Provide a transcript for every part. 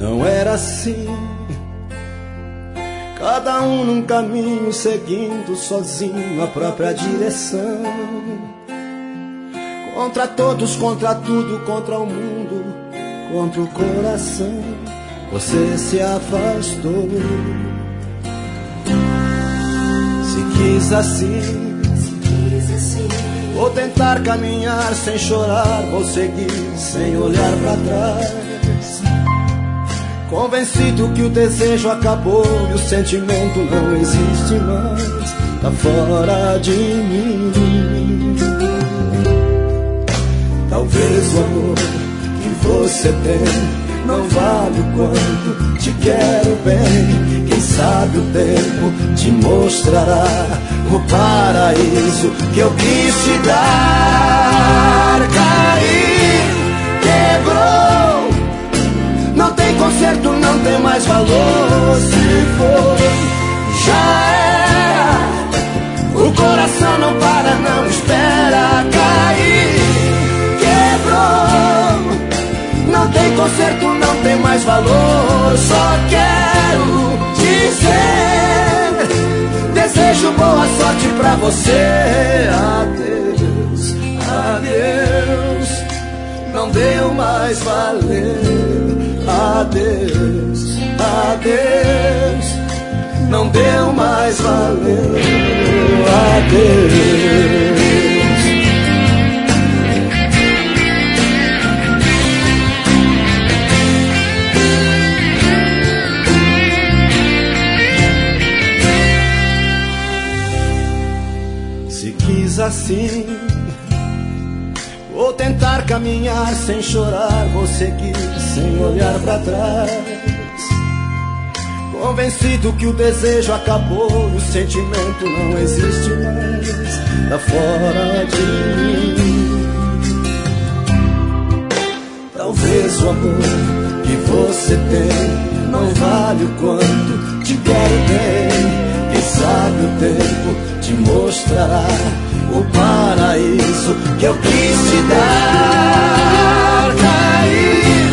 não era assim. Cada um num caminho, seguindo sozinho a própria direção. Contra todos, contra tudo, contra o mundo, contra o coração. Você se afastou. Se quis assim, vou tentar caminhar sem chorar, vou seguir sem olhar pra trás. Convencido que o desejo acabou e o sentimento não existe mais, tá fora de mim. Talvez o amor que você tem não vale o quanto te quero bem. Quem sabe o tempo te mostrará o paraíso que eu quis te dar. Cair, quebrou, não tem conserto, não tem mais valor. Se foi, já era. O coração não para, não espera. Cair, quebrou, não tem conserto, não tem mais valor. Só quero dizer, desejo boa sorte pra você. Adeus, adeus, não deu mais valer. Adeus, adeus, não deu mais valer. Adeus. Se quis assim, vou tentar caminhar sem chorar, vou seguir sem olhar pra trás. Convencido que o desejo acabou e o sentimento não existe mais, tá fora de mim. Talvez o amor que você tem não vale o quanto te quero bem. Quem sabe o tempo te mostrará o paraíso que eu quis te dar. Cair,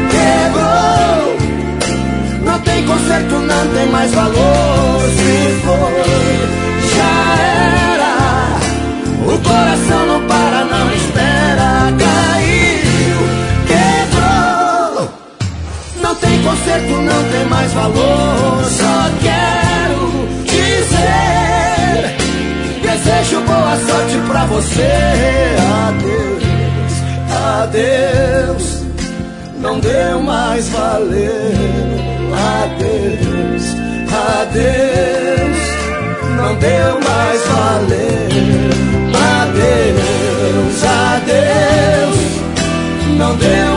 quebrou, não tem conserto, não tem mais valor. Se foi, já era. O coração não para, não espera. Caiu, quebrou, não tem conserto, não tem mais valor. Só quero dizer, desejo boa sorte pra você. Adeus, adeus, não deu mais valer. Adeus, adeus, não deu mais valer. Adeus, adeus, não deu